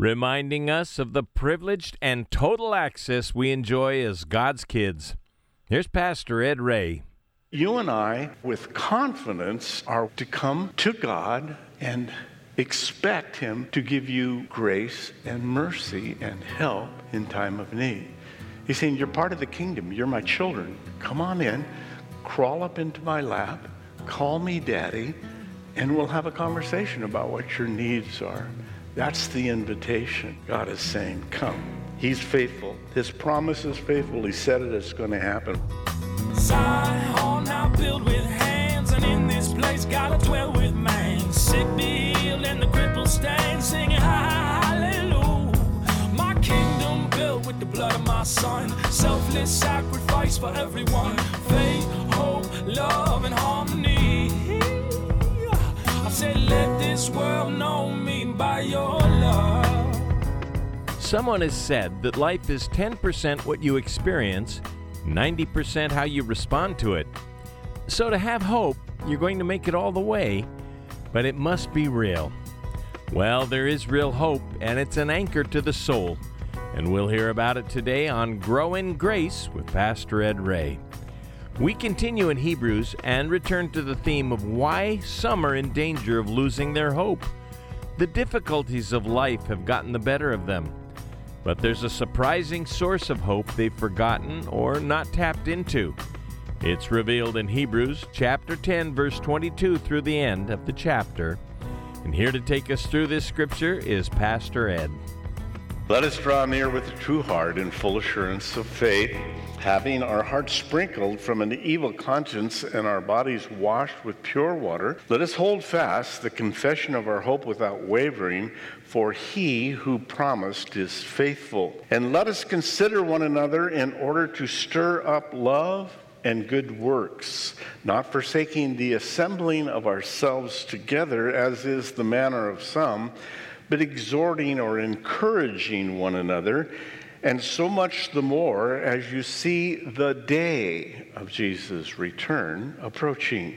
reminding us of the privileged and total access we enjoy as God's kids. Here's Pastor Ed Ray. You and I, with confidence, are to come to God and expect Him to give you grace and mercy and help in time of need. He's saying, you're part of the kingdom. You're my children. Come on in, crawl up into my lap, call me Daddy, and we'll have a conversation about what your needs are. That's the invitation. God is saying, come. He's faithful. His promise is faithful. He said it, it's going to happen. Zion now built with hands, and in this place gotta dwell with man. Sick be healed and the crippled stand, singing hallelujah. My kingdom built with the blood of my son, selfless sacrifice for everyone. Faith, hope, love, and harmony. I said, let this world know me by your love. Someone has said that life is 10% what you experience, 90% how you respond to it. So to have hope, you're going to make it all the way, but it must be real. Well, there is real hope, and it's an anchor to the soul. And we'll hear about it today on Grow in Grace with Pastor Ed Ray. We continue in Hebrews and return to the theme of why some are in danger of losing their hope. The difficulties of life have gotten the better of them. But there's a surprising source of hope they've forgotten or not tapped into. It's revealed in Hebrews chapter 10, verse 22 through the end of the chapter. And here to take us through this scripture is Pastor Ed. Let us draw near with a true heart and full assurance of faith, having our hearts sprinkled from an evil conscience and our bodies washed with pure water. Let us hold fast the confession of our hope without wavering, for He who promised is faithful. And let us consider one another in order to stir up love and good works, not forsaking the assembling of ourselves together, as is the manner of some, but exhorting or encouraging one another, and so much the more as you see the day of Jesus' return approaching.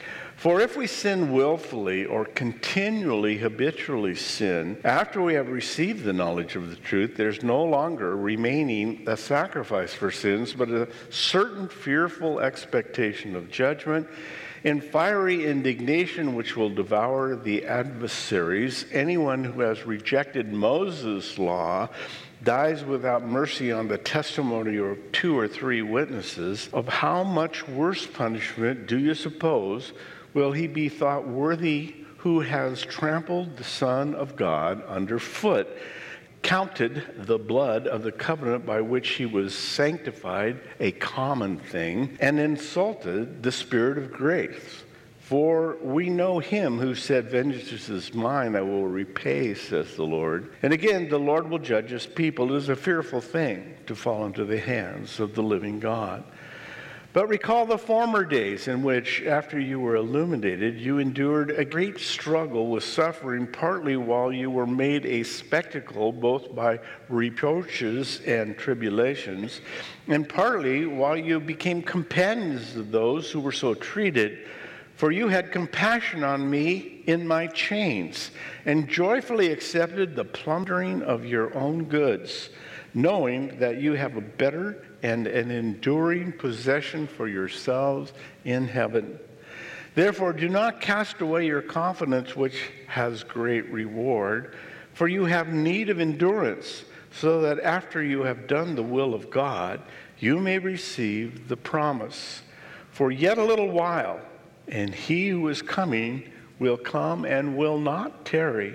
For if we sin willfully or continually, habitually sin, after we have received the knowledge of the truth, there's no longer remaining a sacrifice for sins, but a certain fearful expectation of judgment in fiery indignation which will devour the adversaries. Anyone who has rejected Moses' law dies without mercy on the testimony of 2 or 3 witnesses. Of how much worse punishment do you suppose will he be thought worthy who has trampled the Son of God underfoot, counted the blood of the covenant by which he was sanctified a common thing, and insulted the Spirit of grace? For we know him who said, vengeance is mine, I will repay, says the Lord. And again, the Lord will judge his people. It is a fearful thing to fall into the hands of the living God. But recall the former days in which, after you were illuminated, you endured a great struggle with suffering, partly while you were made a spectacle both by reproaches and tribulations, and partly while you became companions of those who were so treated. For you had compassion on me in my chains, and joyfully accepted the plundering of your own goods, knowing that you have a better and an enduring possession for yourselves in heaven. Therefore, do not cast away your confidence, which has great reward, for you have need of endurance, so that after you have done the will of God, you may receive the promise. For yet a little while, and he who is coming will come and will not tarry.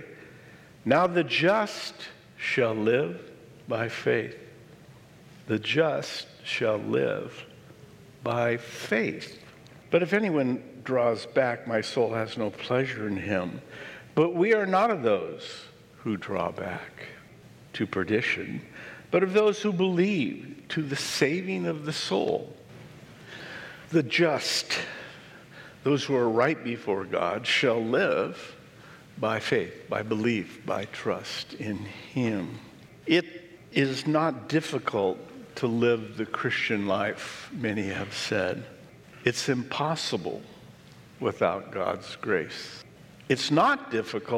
Now the just shall live by faith. The just shall live by faith. But if anyone draws back, my soul has no pleasure in him. But we are not of those who draw back to perdition, but of those who believe to the saving of the soul. The just, those who are right before God, shall live by faith, by belief, by trust in him. It is not difficult to live the Christian life, many have said. It's impossible without God's grace. It's not difficult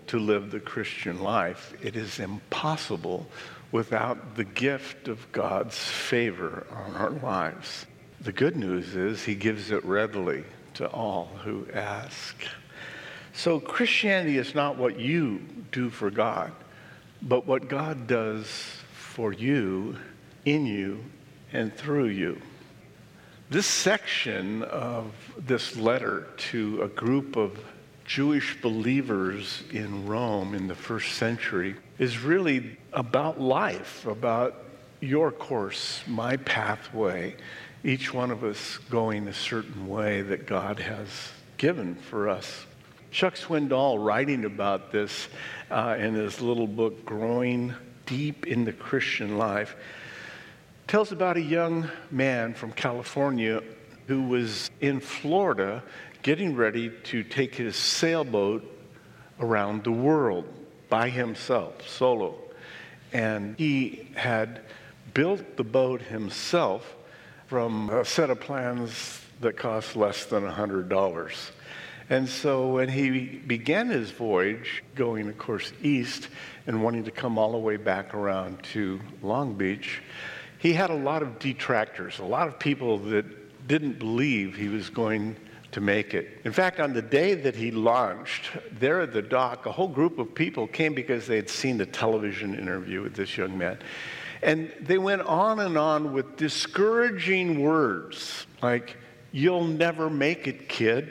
to live the Christian life. It is impossible without the gift of God's favor on our lives. The good news is he gives it readily to all who ask. So Christianity is not what you do for God, but what God does for you, in you, and through you. This section of this letter to a group of Jewish believers in Rome in the first century is really about life, about your course, my pathway, each one of us going a certain way that God has given for us. Chuck Swindoll, writing about this in his little book, Growing Deep in the Christian Life, tells about a young man from California who was in Florida getting ready to take his sailboat around the world by himself, solo. And he had built the boat himself from a set of plans that cost less than $100. And so when he began his voyage, going, of course, east and wanting to come all the way back around to Long Beach, he had a lot of detractors, a lot of people that didn't believe he was going to make it. In fact, on the day that he launched, there at the dock, a whole group of people came because they had seen the television interview with this young man. And they went on and on with discouraging words like, "You'll never make it, kid."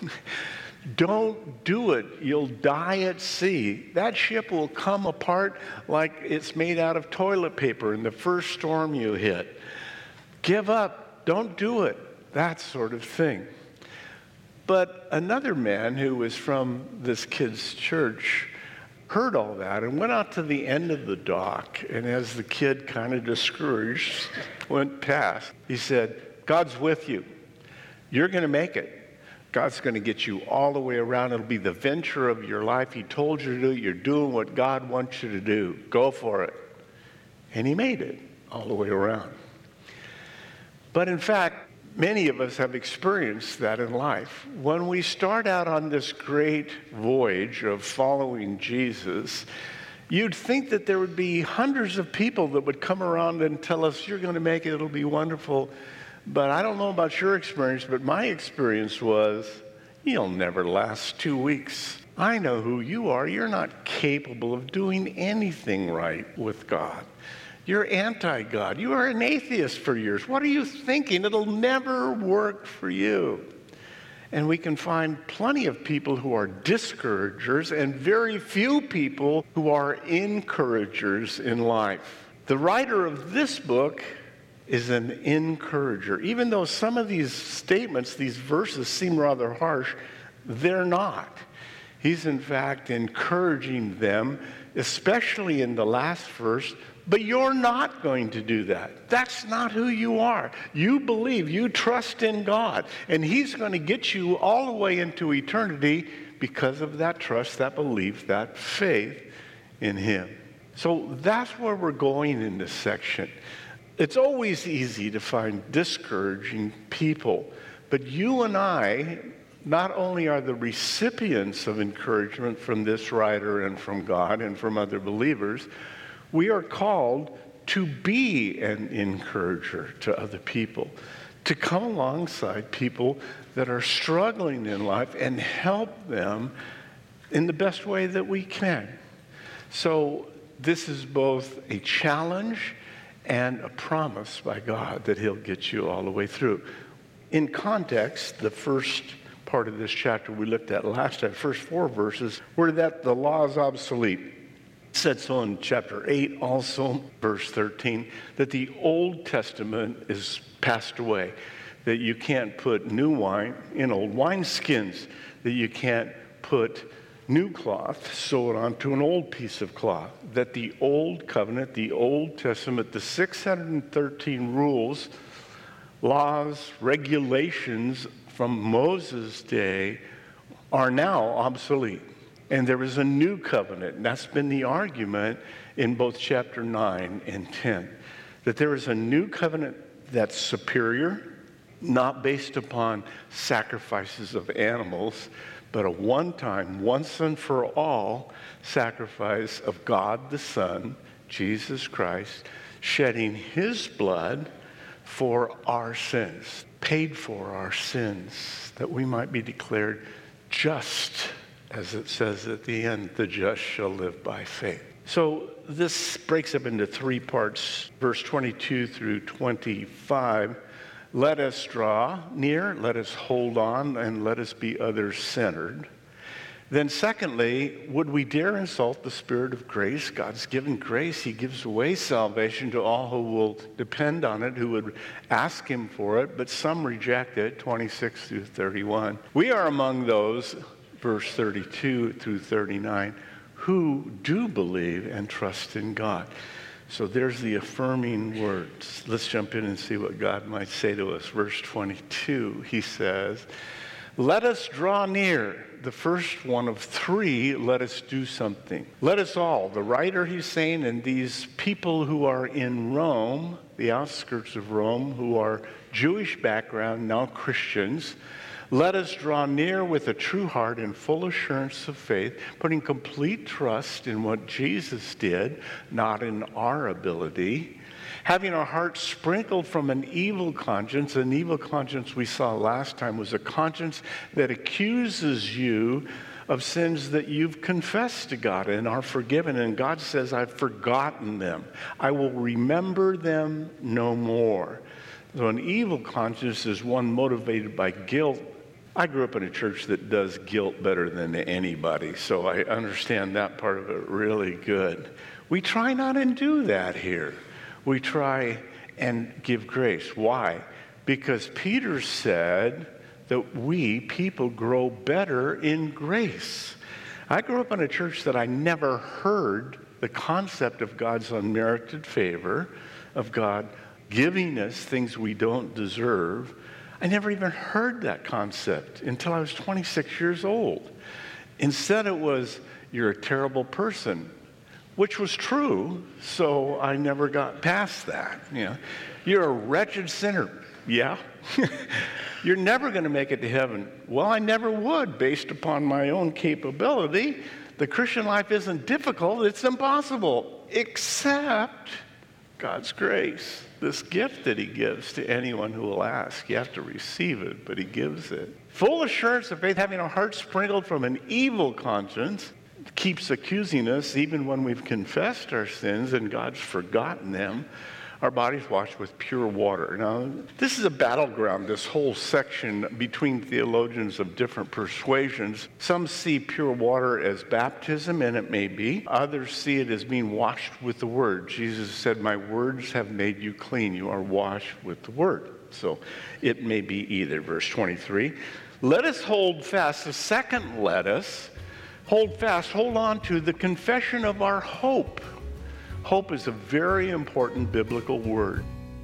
"Don't do it. You'll die at sea. That ship will come apart like it's made out of toilet paper in the first storm you hit. Give up. Don't do it." That sort of thing. But another man who was from this kid's church heard all that and went out to the end of the dock. And as the kid, kind of discouraged, went past, he said, "God's with you. You're going to make it. God's going to get you all the way around. It'll be the venture of your life. He told you to do it. You're doing what God wants you to do. Go for it." And he made it all the way around. But in fact, many of us have experienced that in life. When we start out on this great voyage of following Jesus, you'd think that there would be hundreds of people that would come around and tell us, "You're going to make it. It'll be wonderful." But I don't know about your experience, but my experience was, "You'll never last 2 weeks. I know who you are. You're not capable of doing anything right with God. You're anti-God. You are an atheist for years. What are you thinking? It'll never work for you." And we can find plenty of people who are discouragers and very few people who are encouragers in life. The writer of this book is an encourager. Even though some of these statements, these verses seem rather harsh, they're not. He's in fact encouraging them, especially in the last verse, but you're not going to do that. That's not who you are. You believe, you trust in God, and he's going to get you all the way into eternity because of that trust, that belief, that faith in him. So that's where we're going in this section. It's always easy to find discouraging people, but you and I not only are the recipients of encouragement from this writer and from God and from other believers, we are called to be an encourager to other people, to come alongside people that are struggling in life and help them in the best way that we can. So this is both a challenge and a promise by God that he'll get you all the way through. In context, the first part of this chapter we looked at last time, first 4 verses, were that the law is obsolete. It said so in chapter 8 also, verse 13, that the Old Testament is passed away, that you can't put new wine in old wineskins, that you can't put new cloth, sew it onto an old piece of cloth, that the Old Covenant, the Old Testament, the 613 rules, laws, regulations from Moses' day are now obsolete. And there is a new covenant, and that's been the argument in both chapter 9 and 10, that there is a new covenant that's superior, not based upon sacrifices of animals, but a one-time, once and for all sacrifice of God the Son, Jesus Christ, shedding his blood for our sins, paid for our sins, that we might be declared just, as it says at the end, the just shall live by faith. So this breaks up into three parts, verse 22 through 25. Let us draw near, let us hold on, and let us be others-centered. Then secondly, would we dare insult the Spirit of grace? God's given grace. He gives away salvation to all who will depend on it, who would ask him for it, but some reject it, 26 through 31. We are among those, verse 32 through 39, who do believe and trust in God. So there's the affirming words. Let's jump in and see what God might say to us. Verse 22, he says, let us draw near. The first one of three, let us do something. Let us all, the writer he's saying, and these people who are in Rome, the outskirts of Rome, who are Jewish background, now Christians, let us draw near with a true heart and full assurance of faith, putting complete trust in what Jesus did, not in our ability. Having our hearts sprinkled from an evil conscience we saw last time was a conscience that accuses you of sins that you've confessed to God and are forgiven. And God says, I've forgotten them. I will remember them no more. So an evil conscience is one motivated by guilt. I grew up in a church that does guilt better than anybody, so I understand that part of it really good. We try not and do that here. We try and give grace. Why? Because Peter said that we, people, grow better in grace. I grew up in a church that I never heard the concept of God's unmerited favor, of God giving us things we don't deserve. I never even heard that concept until I was 26 years old. Instead, it was, you're a terrible person, which was true, so I never got past that. You're a wretched sinner. Yeah. You're never going to make it to heaven. Well, I never would, based upon my own capability. The Christian life isn't difficult, it's impossible, except God's grace, this gift that he gives to anyone who will ask. You have to receive it, but he gives it. Full assurance of faith, having our hearts sprinkled from an evil conscience, keeps accusing us even when we've confessed our sins and God's forgotten them. Our bodies washed with pure water. Now, this is a battleground, this whole section between theologians of different persuasions. Some see pure water as baptism, and it may be. Others see it as being washed with the Word. Jesus said, my words have made you clean. You are washed with the Word. So it may be either. Verse 23, let us hold fast. The second let us hold fast, hold on to the confession of our hope. Hope is a very important biblical word.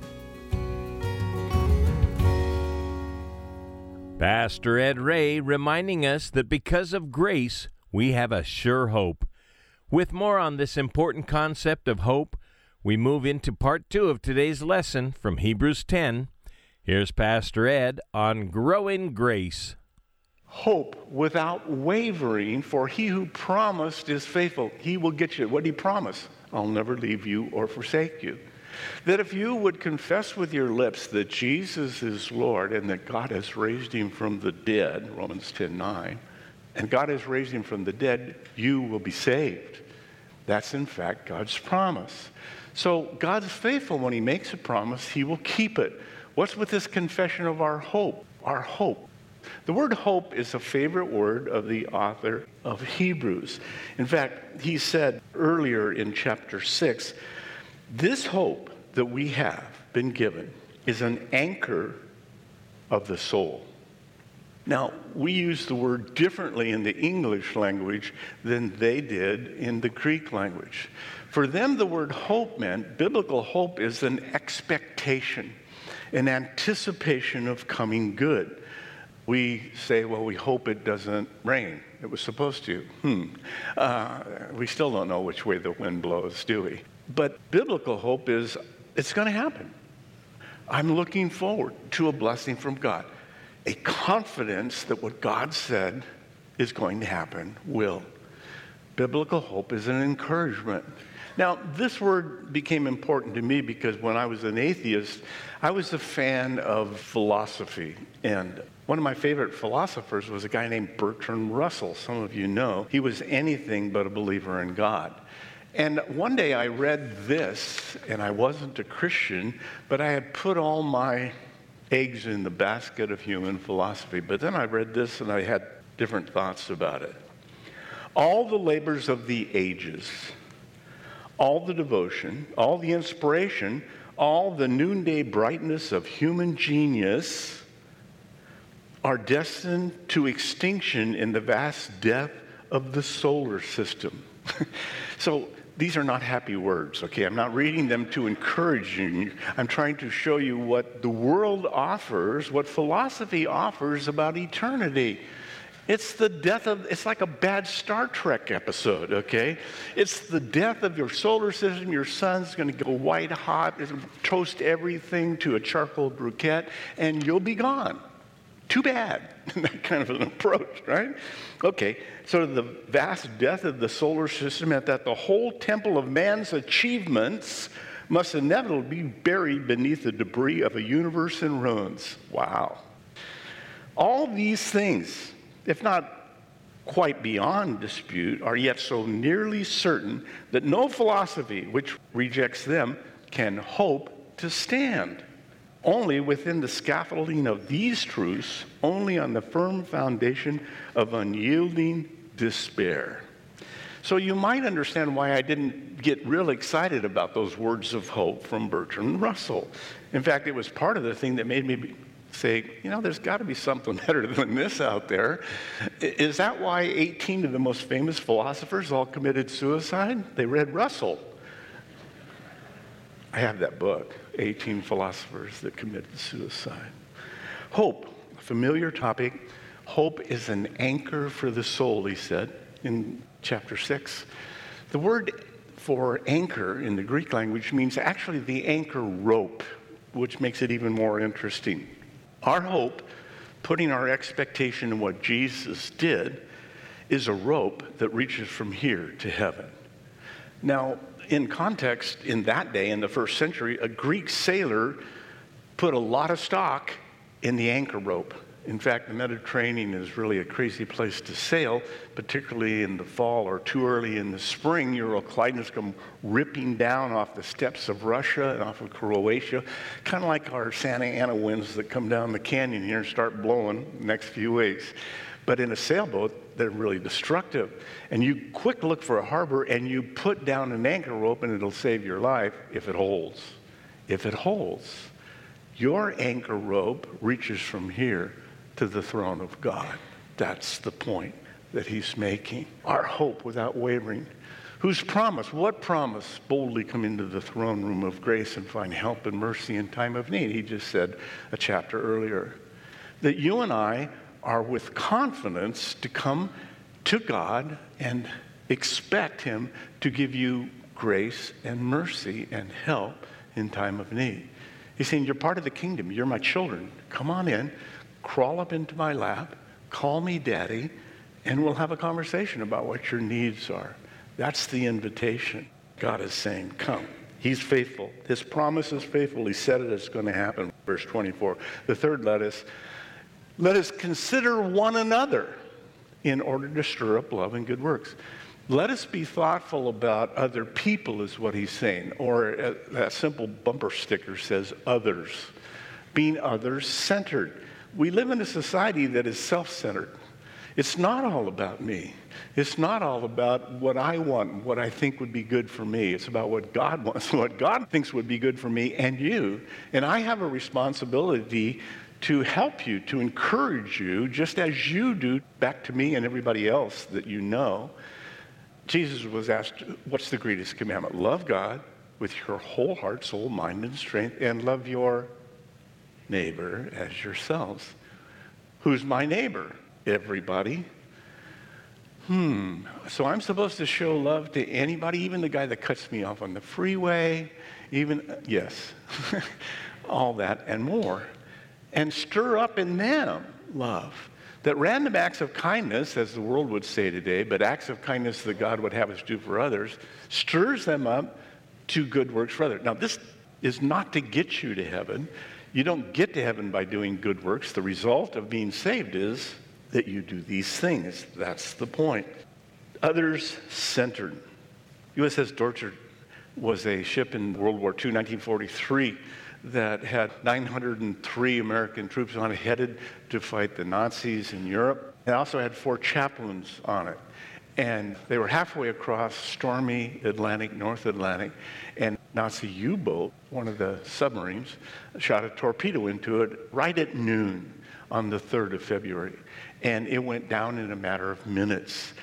Pastor Ed Ray reminding us that because of grace, we have a sure hope. With more on this important concept of hope, we move into part 2 of today's lesson from Hebrews 10. Here's Pastor Ed on growing grace. Hope without wavering, for he who promised is faithful. He will get you. What did he promise? I'll never leave you or forsake you. That if you would confess with your lips that Jesus is Lord and that God has raised him from the dead, Romans 10:9, and God has raised him from the dead, you will be saved. That's in fact God's promise. So God's faithful. When he makes a promise, he will keep it. What's with this confession of our hope? Our hope. The word hope is a favorite word of the author of Hebrews. In fact, he said earlier in chapter 6, this hope that we have been given is an anchor of the soul. Now, we use the word differently in the English language than they did in the Greek language. For them, the word hope meant, biblical hope is an expectation, an anticipation of coming good. We say, well, we hope it doesn't rain. It was supposed to. We still don't know which way the wind blows, do we? But biblical hope is, it's going to happen. I'm looking forward to a blessing from God. A confidence that what God said is going to happen will. Biblical hope is an encouragement. Now, this word became important to me because when I was an atheist, I was a fan of philosophy. And one of my favorite philosophers was a guy named Bertrand Russell. Some of you know. He was anything but a believer in God. And one day I read this, and I wasn't a Christian, but I had put all my eggs in the basket of human philosophy. But then I read this, and I had different thoughts about it. All the labors of the ages, all the devotion, all the inspiration, all the noonday brightness of human genius are destined to extinction in the vast death of the solar system. So these are not happy words, okay? I'm not reading them to encourage you. I'm trying to show you what the world offers, what philosophy offers about eternity. It's like a bad Star Trek episode, okay? It's the death of your solar system. Your sun's going to go white hot, toast everything to a charcoal briquette, and you'll be gone. Too bad. That kind of an approach, right? Okay, so the vast death of the solar system meant that the whole temple of man's achievements must inevitably be buried beneath the debris of a universe in ruins. Wow. All these things, if not quite beyond dispute, are yet so nearly certain that no philosophy which rejects them can hope to stand. Only within the scaffolding of these truths, only on the firm foundation of unyielding despair. So you might understand why I didn't get real excited about those words of hope from Bertrand Russell. In fact, it was part of the thing that made me say, there's got to be something better than this out there. Is that why 18 of the most famous philosophers all committed suicide? They read Russell. I have that book, 18 Philosophers That Committed Suicide. Hope, a familiar topic. Hope is an anchor for the soul, he said in chapter 6. The word for anchor in the Greek language means actually the anchor rope, which makes it even more interesting. Our hope, putting our expectation in what Jesus did, is a rope that reaches from here to heaven. Now, in context, in that day, in the first century, a Greek sailor put a lot of stock in the anchor rope. In fact, the Mediterranean is really a crazy place to sail, particularly in the fall or too early in the spring. Euroclydons come ripping down off the steppes of Russia and off of Croatia, kind of like our Santa Ana winds that come down the canyon here and start blowing the next few weeks. But in a sailboat, they're really destructive. And you quick look for a harbor and you put down an anchor rope and it'll save your life if it holds. If it holds. Your anchor rope reaches from here to the throne of God. That's the point that he's making. Our hope without wavering. Whose promise, what promise, boldly come into the throne room of grace and find help and mercy in time of need. He just said a chapter earlier. That you and I are with confidence to come to God and expect him to give you grace and mercy and help in time of need. He's saying, you're part of the kingdom. You're my children. Come on in, crawl up into my lap, call me daddy, and we'll have a conversation about what your needs are. That's the invitation. God is saying, come. He's faithful. His promise is faithful. He said it's going to happen. Verse 24. The third let us consider one another in order to stir up love and good works. Let us be thoughtful about other people is what he's saying. Or that simple bumper sticker says others. Being others-centered. We live in a society that is self-centered. It's not all about me. It's not all about what I want, what I think would be good for me. It's about what God wants, what God thinks would be good for me and you. And I have a responsibility to help you, to encourage you, just as you do back to me and everybody else that you know. Jesus was asked, what's the greatest commandment? Love God with your whole heart, soul, mind, and strength, and love your neighbor as yourselves. Who's my neighbor? Everybody. So I'm supposed to show love to anybody, even the guy that cuts me off on the freeway, yes, all that and more. And stir up in them love. that random acts of kindness, as the world would say today, but acts of kindness that God would have us do for others, stirs them up to good works for others. Now, this is not to get you to heaven. You don't get to heaven by doing good works. The result of being saved is that you do these things. That's the point. Others-centered. USS Dorchester was a ship in World War II, 1943, that had 903 American troops on it, headed to fight the Nazis in Europe. It also had 4 chaplains on it. And they were halfway across stormy Atlantic, North Atlantic, and Nazi U-boat, one of the submarines, shot a torpedo into it right at noon on the 3rd of February. And it went down in a matter of minutes.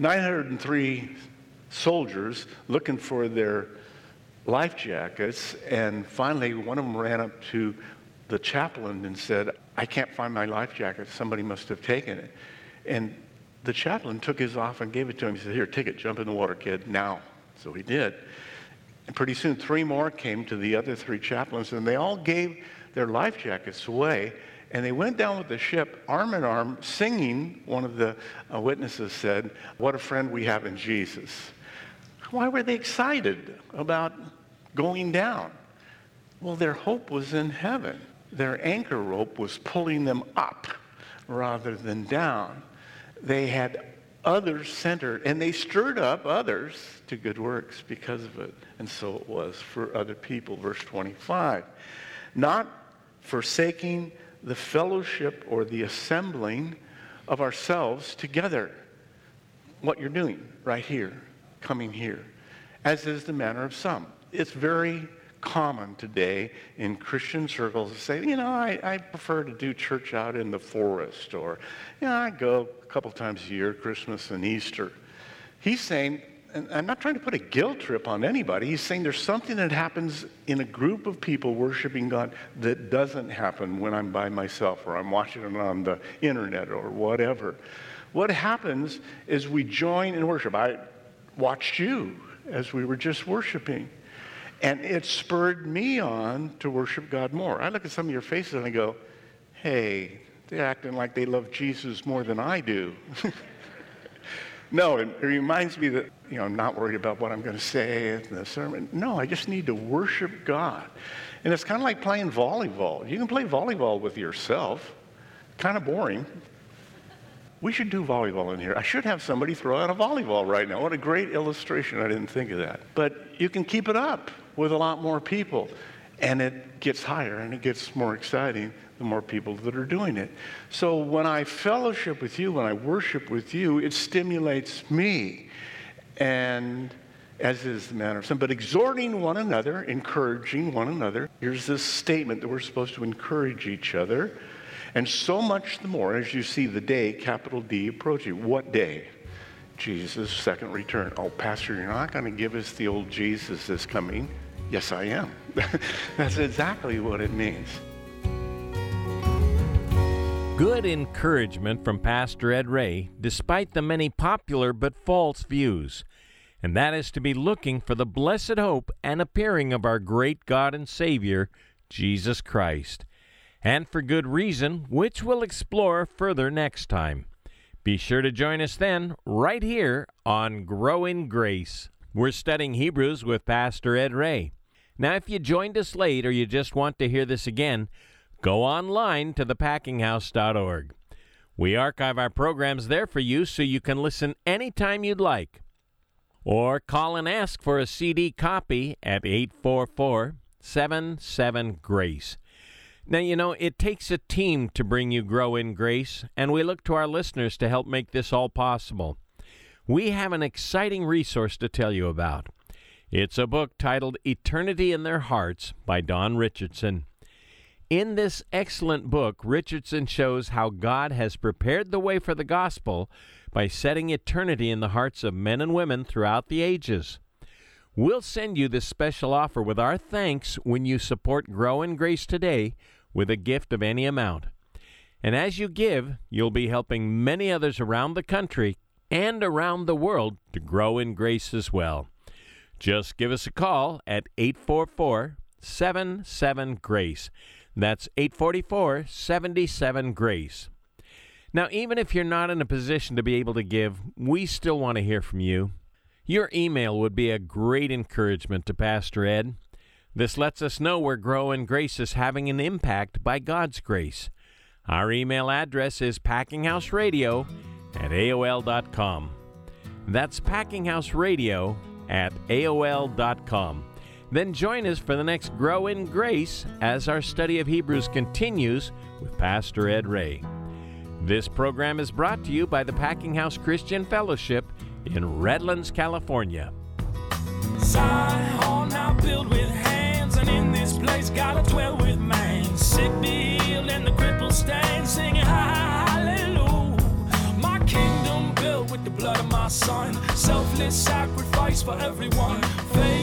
903 soldiers looking for their life jackets, and finally one of them ran up to the chaplain and said, "I can't find my life jacket. Somebody must have taken it." And the chaplain took his off and gave it to him. He said, "Here, take it. Jump in the water, kid, now." So he did. And pretty soon 3 more came to the other 3 chaplains, and they all gave their life jackets away. And they went down with the ship arm in arm, singing. One of the witnesses said, "What a friend we have in Jesus." Why were they excited about going down? Well, their hope was in heaven. Their anchor rope was pulling them up rather than down. They had others centered, and they stirred up others to good works because of it. And so it was for other people. Verse 25. Not forsaking the fellowship or the assembling of ourselves together. What you're doing right here, coming here, as is the manner of some. It's very common today in Christian circles to say, I prefer to do church out in the forest, or, I go a couple times a year, Christmas and Easter. He's saying, and I'm not trying to put a guilt trip on anybody, he's saying there's something that happens in a group of people worshiping God that doesn't happen when I'm by myself, or I'm watching it on the internet, or whatever. What happens is we join in worship. I watched you as we were just worshiping, and it spurred me on to worship God more. I look at some of your faces and I go, hey, they're acting like they love Jesus more than I do. No, it reminds me that, I'm not worried about what I'm going to say in the sermon. No, I just need to worship God. And it's kind of like playing volleyball. You can play volleyball with yourself. Kind of boring. We should do volleyball in here. I should have somebody throw out a volleyball right now. What a great illustration. I didn't think of that. But you can keep it up with a lot more people. And it gets higher and it gets more exciting the more people that are doing it. So when I fellowship with you, when I worship with you, it stimulates me. And as is the manner of some, but exhorting one another, encouraging one another. Here's this statement that we're supposed to encourage each other. And so much the more as you see the day, capital D, approaching. What day? Jesus' second return. Oh, Pastor, you're not going to give us the old Jesus is coming. Yes, I am. That's exactly what it means. Good encouragement from Pastor Ed Ray, despite the many popular but false views. And that is to be looking for the blessed hope and appearing of our great God and Savior, Jesus Christ. And for good reason, which we'll explore further next time. Be sure to join us then, right here on Grow in Grace. We're studying Hebrews with Pastor Ed Ray. Now, if you joined us late or you just want to hear this again, go online to thepackinghouse.org. We archive our programs there for you so you can listen anytime you'd like. Or call and ask for a CD copy at 844-77-GRACE. Now, it takes a team to bring you Grow in Grace, and we look to our listeners to help make this all possible. We have an exciting resource to tell you about. It's a book titled Eternity in Their Hearts by Don Richardson. In this excellent book, Richardson shows how God has prepared the way for the gospel by setting eternity in the hearts of men and women throughout the ages. We'll send you this special offer with our thanks when you support Grow in Grace today with a gift of any amount. And as you give, you'll be helping many others around the country and around the world to grow in grace as well. Just give us a call at 844-77-GRACE. That's 844-77-GRACE. Now, even if you're not in a position to be able to give, we still want to hear from you. Your email would be a great encouragement to Pastor Ed. This lets us know where Grow in Grace is having an impact by God's grace. Our email address is packinghouseradio@aol.com. That's packinghouseradio@aol.com. Then join us for the next Grow in Grace as our study of Hebrews continues with Pastor Ed Ray. This program is brought to you by the Packing House Christian Fellowship in Redlands, California. Zion hall now built with hands, and in this place gotta dwell with man. Sick be healed and the crippled stand, singing hallelujah. My kingdom built with the blood of my son, selfless sacrifice for everyone. Faith